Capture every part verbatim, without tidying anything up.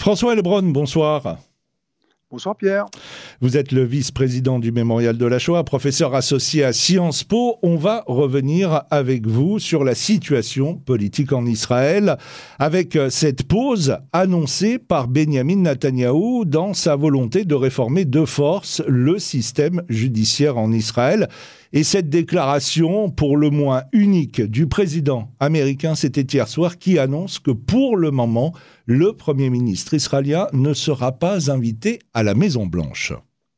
François Heilbronn, bonsoir. Bonsoir Pierre. Vous êtes le vice-président du Mémorial de la Shoah, professeur associé à Sciences Po. On va revenir avec vous sur la situation politique en Israël, avec cette pause annoncée par Benyamin Netanyahou dans sa volonté de réformer de force le système judiciaire en Israël. Et cette déclaration, pour le moins unique, du président américain, c'était hier soir, qui annonce que pour le moment, le Premier ministre israélien ne sera pas invité à la Maison-Blanche.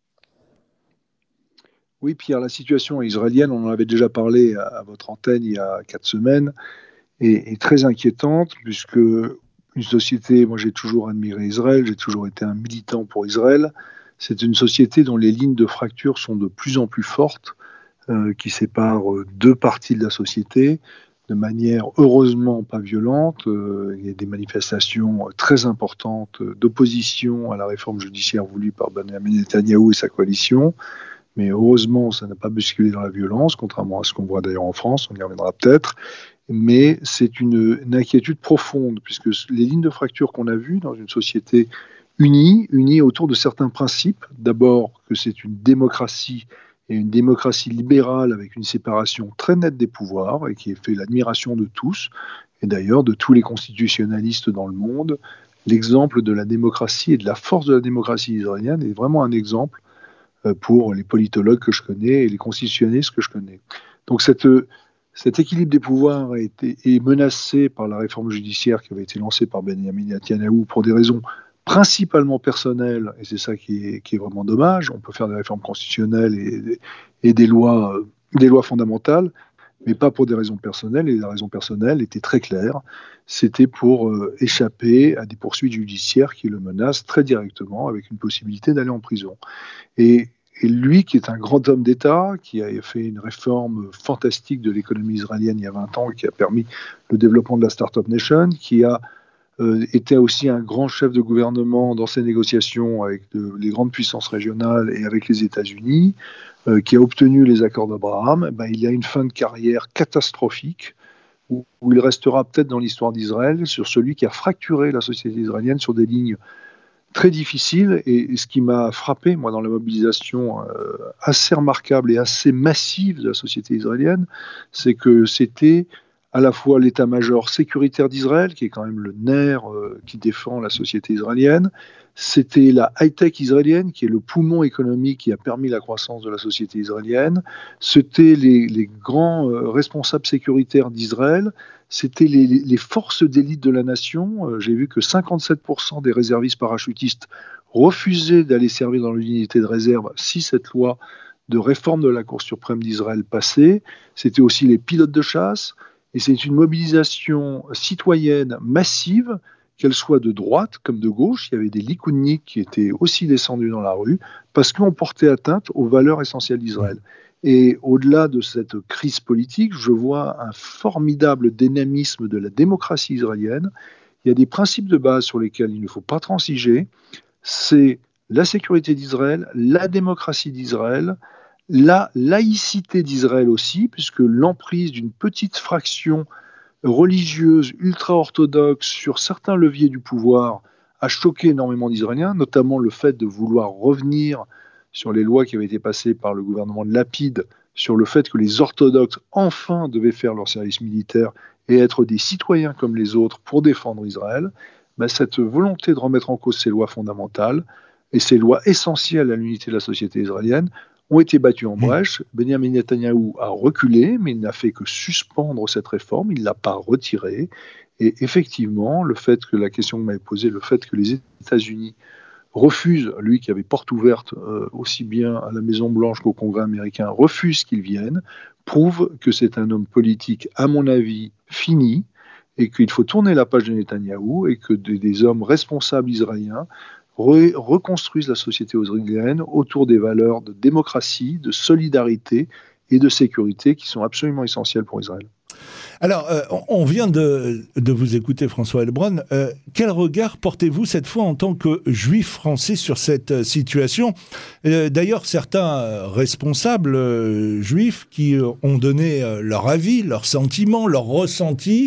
Oui, Pierre, la situation israélienne, on en avait déjà parlé à votre antenne il y a quatre semaines, est, est très inquiétante, puisque une société, moi j'ai toujours admiré Israël, j'ai toujours été un militant pour Israël, c'est une société dont les lignes de fracture sont de plus en plus fortes, Euh, qui sépare deux parties de la société de manière heureusement pas violente. Euh, il y a des manifestations très importantes d'opposition à la réforme judiciaire voulue par Benyamin Netanyahou et sa coalition, mais heureusement ça n'a pas bousculé dans la violence, contrairement à ce qu'on voit d'ailleurs en France, on y reviendra peut-être, mais c'est une, une inquiétude profonde, puisque les lignes de fracture qu'on a vues dans une société unie, unie autour de certains principes, d'abord que c'est une démocratie et une démocratie libérale avec une séparation très nette des pouvoirs et qui a fait l'admiration de tous, et d'ailleurs de tous les constitutionnalistes dans le monde. L'exemple de la démocratie et de la force de la démocratie israélienne est vraiment un exemple pour les politologues que je connais et les constitutionnalistes que je connais. Donc cette, cet équilibre des pouvoirs a été, est menacé par la réforme judiciaire qui avait été lancée par Benyamin Netanyahou pour des raisons principalement personnel, et c'est ça qui est, qui est vraiment dommage. On peut faire des réformes constitutionnelles et, et des, lois, euh, des lois fondamentales, mais pas pour des raisons personnelles, et la raison personnelle était très claire, c'était pour euh, échapper à des poursuites judiciaires qui le menacent très directement, avec une possibilité d'aller en prison. Et, et lui, qui est un grand homme d'État, qui a fait une réforme fantastique de l'économie israélienne il y a vingt ans, et qui a permis le développement de la Startup Nation, qui a Euh, était aussi un grand chef de gouvernement dans ses négociations avec de, les grandes puissances régionales et avec les États-Unis, euh, qui a obtenu les accords d'Abraham, ben, il a une fin de carrière catastrophique où, où il restera peut-être dans l'histoire d'Israël sur celui qui a fracturé la société israélienne sur des lignes très difficiles. Et, et ce qui m'a frappé, moi, dans la mobilisation euh, assez remarquable et assez massive de la société israélienne, c'est que c'était à la fois l'état-major sécuritaire d'Israël, qui est quand même le nerf euh, qui défend la société israélienne, c'était la high-tech israélienne, qui est le poumon économique qui a permis la croissance de la société israélienne, c'était les, les grands euh, responsables sécuritaires d'Israël, c'était les, les forces d'élite de la nation. Euh, j'ai vu que cinquante-sept pour cent des réservistes parachutistes refusaient d'aller servir dans l'unité de réserve si cette loi de réforme de la Cour suprême d'Israël passait. C'était aussi les pilotes de chasse. Et c'est une mobilisation citoyenne massive, qu'elle soit de droite comme de gauche. Il y avait des likoudniks qui étaient aussi descendus dans la rue parce qu'on portait atteinte aux valeurs essentielles d'Israël. Et au-delà de cette crise politique, je vois un formidable dynamisme de la démocratie israélienne. Il y a des principes de base sur lesquels il ne faut pas transiger. C'est la sécurité d'Israël, la démocratie d'Israël, la laïcité d'Israël aussi, puisque l'emprise d'une petite fraction religieuse ultra-orthodoxe sur certains leviers du pouvoir a choqué énormément d'Israéliens, notamment le fait de vouloir revenir sur les lois qui avaient été passées par le gouvernement de Lapid, sur le fait que les orthodoxes enfin devaient faire leur service militaire et être des citoyens comme les autres pour défendre Israël. Ben, cette volonté de remettre en cause ces lois fondamentales et ces lois essentielles à l'unité de la société israélienne ont été battus en brèche. Benyamin Netanyahou a reculé, mais il n'a fait que suspendre cette réforme, il ne l'a pas retirée. Et effectivement, le fait que la question que vous m'avez posée, le fait que les États-Unis refusent, lui qui avait porte ouverte euh, aussi bien à la Maison-Blanche qu'au Congrès américain, refuse qu'il vienne, prouve que c'est un homme politique, à mon avis, fini, et qu'il faut tourner la page de Netanyahou, et que des, des hommes responsables israéliens Re- reconstruisent la société israélienne autour des valeurs de démocratie, de solidarité et de sécurité qui sont absolument essentielles pour Israël. Alors, euh, on vient de, de vous écouter, François Heilbronn. Euh, quel regard portez-vous cette fois en tant que juif français sur cette euh, situation ? euh, D'ailleurs, certains euh, responsables euh, juifs qui euh, ont donné euh, leur avis, leurs sentiments, leurs ressentis,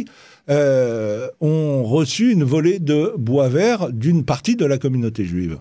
euh, ont reçu une volée de bois vert d'une partie de la communauté juive.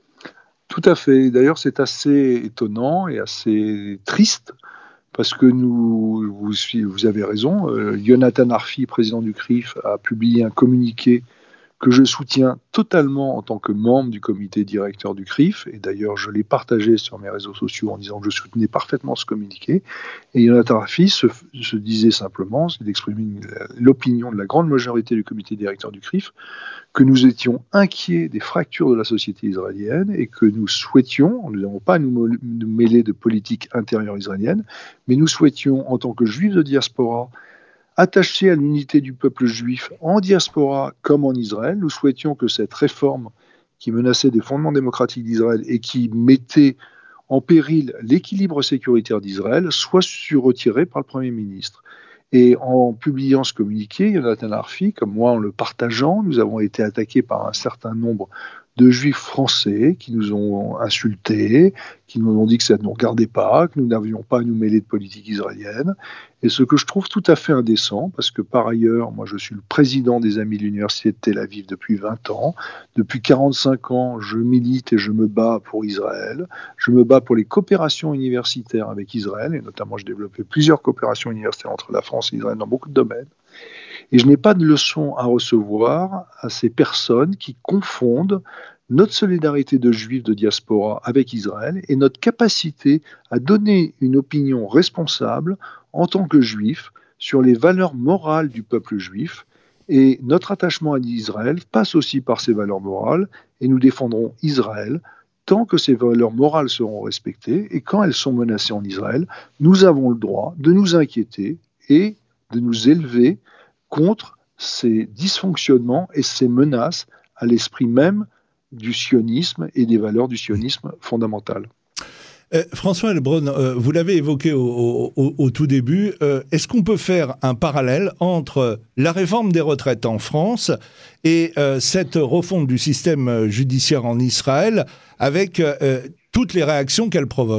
Tout à fait. D'ailleurs, c'est assez étonnant et assez triste, parce que nous, vous, vous avez raison, euh, Yonatan Arfi, président du C R I F, a publié un communiqué que je soutiens totalement en tant que membre du comité directeur du C R I F, et d'ailleurs je l'ai partagé sur mes réseaux sociaux en disant que je soutenais parfaitement ce communiqué, et Yonatan Arfi se, se disait simplement, c'est d'exprimer l'opinion de la grande majorité du comité directeur du C R I F, que nous étions inquiets des fractures de la société israélienne et que nous souhaitions, nous n'avons pas à nous, nous mêler de politique intérieure israélienne, mais nous souhaitions, en tant que juifs de diaspora, attachés à l'unité du peuple juif en diaspora comme en Israël, nous souhaitions que cette réforme qui menaçait des fondements démocratiques d'Israël et qui mettait en péril l'équilibre sécuritaire d'Israël soit retirée par le Premier ministre. Et en publiant ce communiqué, Yonatan Arfi, comme moi en le partageant, nous avons été attaqués par un certain nombre de juifs français qui nous ont insultés, qui nous ont dit que ça ne nous regardait pas, que nous n'avions pas à nous mêler de politique israélienne. Et ce que je trouve tout à fait indécent, parce que par ailleurs, moi je suis le président des Amis de l'Université de Tel Aviv depuis vingt ans. Depuis quarante-cinq ans, je milite et je me bats pour Israël. Je me bats pour les coopérations universitaires avec Israël, et notamment j'ai développé plusieurs coopérations universitaires entre la France et Israël dans beaucoup de domaines. Et je n'ai pas de leçon à recevoir à ces personnes qui confondent notre solidarité de juifs de diaspora avec Israël et notre capacité à donner une opinion responsable en tant que juifs sur les valeurs morales du peuple juif. Et notre attachement à Israël passe aussi par ces valeurs morales, et nous défendrons Israël tant que ces valeurs morales seront respectées, et quand elles sont menacées en Israël, nous avons le droit de nous inquiéter et de nous élever contre ces dysfonctionnements et ces menaces à l'esprit même du sionisme et des valeurs du sionisme fondamentales. Euh, François Heilbronn, euh, vous l'avez évoqué au, au, au tout début, euh, est-ce qu'on peut faire un parallèle entre la réforme des retraites en France et euh, cette refonte du système judiciaire en Israël avec euh, toutes les réactions qu'elle provoque ?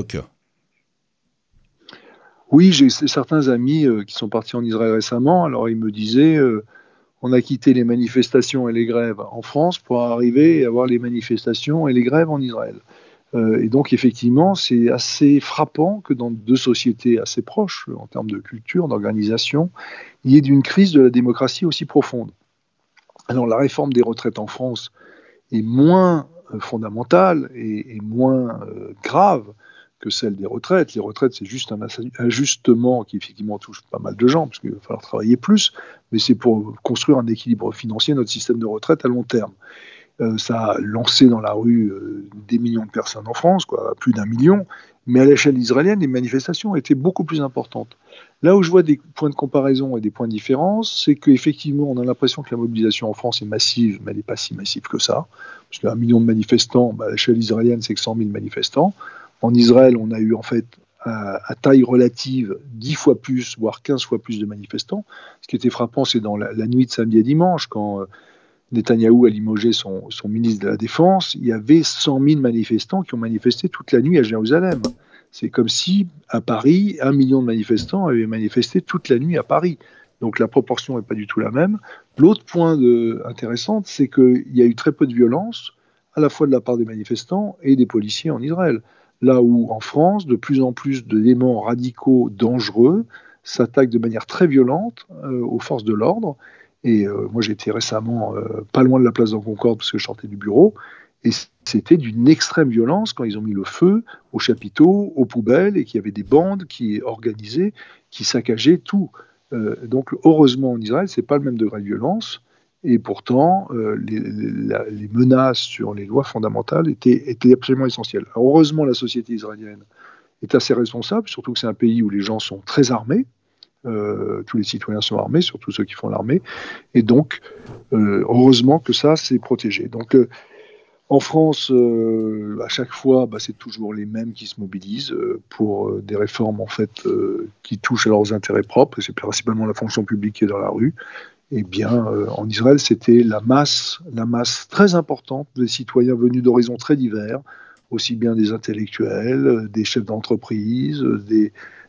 Oui, j'ai certains amis euh, qui sont partis en Israël récemment, alors ils me disaient euh, on a quitté les manifestations et les grèves en France pour arriver à avoir les manifestations et les grèves en Israël. Euh, et donc effectivement, c'est assez frappant que dans deux sociétés assez proches en termes de culture, d'organisation, il y ait une crise de la démocratie aussi profonde. Alors la réforme des retraites en France est moins euh, fondamentale et, et moins euh, grave que celle des retraites. Les retraites, c'est juste un ajustement qui effectivement touche pas mal de gens, parce qu'il va falloir travailler plus, mais c'est pour construire un équilibre financier, notre système de retraite à long terme. Euh, ça a lancé dans la rue euh, des millions de personnes en France, quoi, plus d'un million, mais à l'échelle israélienne, les manifestations étaient beaucoup plus importantes. Là où je vois des points de comparaison et des points de différence, c'est qu'effectivement, on a l'impression que la mobilisation en France est massive, mais elle n'est pas si massive que ça, parce qu'un million de manifestants, bah, à l'échelle israélienne, c'est que cent mille manifestants. En Israël, on a eu en fait à, à taille relative dix fois plus, voire quinze fois plus de manifestants. Ce qui était frappant, c'est dans la, la nuit de samedi à dimanche, quand euh, Netanyahou a limogé son, son ministre de la Défense, il y avait cent mille manifestants qui ont manifesté toute la nuit à Jérusalem. C'est comme si, à Paris, un million de manifestants avaient manifesté toute la nuit à Paris. Donc la proportion n'est pas du tout la même. L'autre point de, intéressant, c'est qu'il y a eu très peu de violence, à la fois de la part des manifestants et des policiers en Israël. Là où, en France, de plus en plus d'éléments radicaux dangereux s'attaquent de manière très violente euh, aux forces de l'ordre. Et euh, moi, j'étais récemment euh, pas loin de la place de la Concorde parce que je sortais du bureau. Et c'était d'une extrême violence quand ils ont mis le feu aux chapiteaux, aux poubelles, et qu'il y avait des bandes qui organisaient, qui saccageaient tout. Euh, donc, heureusement, en Israël, ce n'est pas le même degré de violence. Et pourtant, euh, les, les, les menaces sur les lois fondamentales étaient, étaient absolument essentielles. Alors, heureusement, la société israélienne est assez responsable, surtout que c'est un pays où les gens sont très armés. Euh, tous les citoyens sont armés, surtout ceux qui font l'armée. Et donc, euh, heureusement que ça, c'est protégé. Donc, euh, en France, euh, à chaque fois, bah, c'est toujours les mêmes qui se mobilisent euh, pour euh, des réformes en fait, euh, qui touchent à leurs intérêts propres. Et c'est principalement la fonction publique qui est dans la rue. Eh bien, euh, en Israël, c'était la masse, la masse très importante des citoyens venus d'horizons très divers, aussi bien des intellectuels, des chefs d'entreprise, des,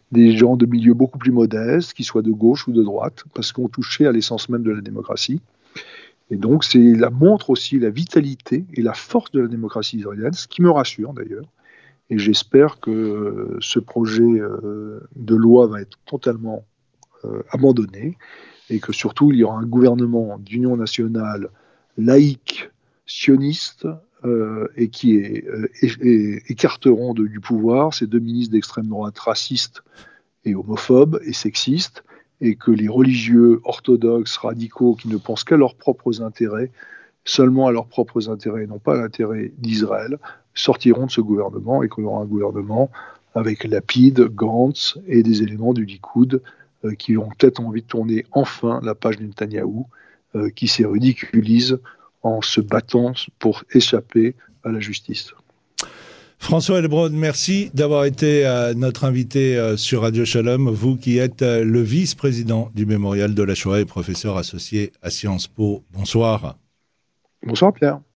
des gens de milieux beaucoup plus modestes, qu'ils soient de gauche ou de droite, parce qu'on touchait à l'essence même de la démocratie. Et donc, c'est la montre aussi la vitalité et la force de la démocratie israélienne, ce qui me rassure d'ailleurs. Et j'espère que ce projet de loi va être totalement euh, abandonné et que surtout il y aura un gouvernement d'union nationale laïque, sioniste, euh, et qui est, euh, é é écarteront de, du pouvoir ces deux ministres d'extrême droite racistes et homophobes et sexistes, et que les religieux orthodoxes, radicaux, qui ne pensent qu'à leurs propres intérêts, seulement à leurs propres intérêts et non pas à l'intérêt d'Israël, sortiront de ce gouvernement et qu'on aura un gouvernement avec Lapid, Gantz et des éléments du Likoud euh, qui ont peut-être envie de tourner enfin la page de Netanyahou euh, qui se ridiculise en se battant pour échapper à la justice. François Heilbronn, merci d'avoir été euh, notre invité euh, sur Radio Shalom, vous qui êtes euh, le vice-président du Mémorial de la Shoah et professeur associé à Sciences Po. Bonsoir. Bonsoir Pierre.